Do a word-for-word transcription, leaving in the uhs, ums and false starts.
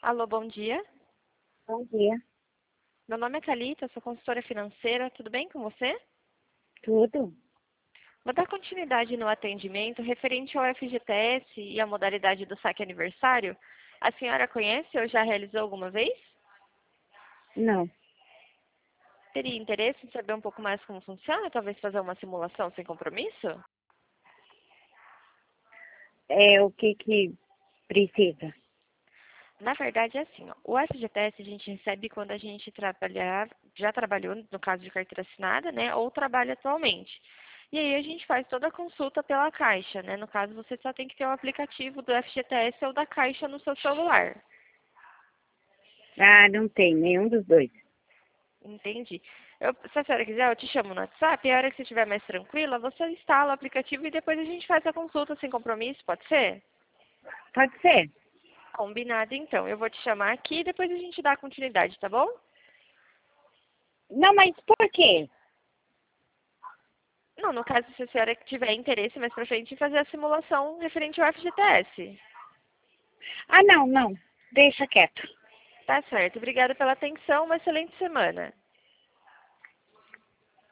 Alô, bom dia. Bom dia. Meu nome é Thalita, sou consultora financeira. Tudo bem com você? Tudo? Vou dar continuidade no atendimento referente ao F G T S e a modalidade do saque aniversário. A senhora conhece ou já realizou alguma vez? Não. Teria interesse em saber um pouco mais como funciona? Talvez fazer uma simulação sem compromisso? É o que que precisa? Na verdade, é assim, ó, o F G T S a gente recebe quando a gente trabalhar, já trabalhou, no caso de carteira assinada, né, ou trabalha atualmente. E aí a gente faz toda a consulta pela Caixa, né? No caso, você só tem que ter o aplicativo do F G T S ou da Caixa no seu celular. Ah, não tem nenhum dos dois. Entendi. Eu, se a senhora quiser, eu te chamo no WhatsApp, e a hora que você estiver mais tranquila, você instala o aplicativo e depois a gente faz a consulta sem compromisso, pode ser? Pode ser. Combinado, então. Eu vou te chamar aqui e depois a gente dá continuidade, tá bom? Não, mas por quê? Não, no caso, se a senhora tiver interesse mais pra frente em fazer a simulação referente ao F G T S. Ah, não, não. Deixa quieto. Tá certo. Obrigada pela atenção. Uma excelente semana.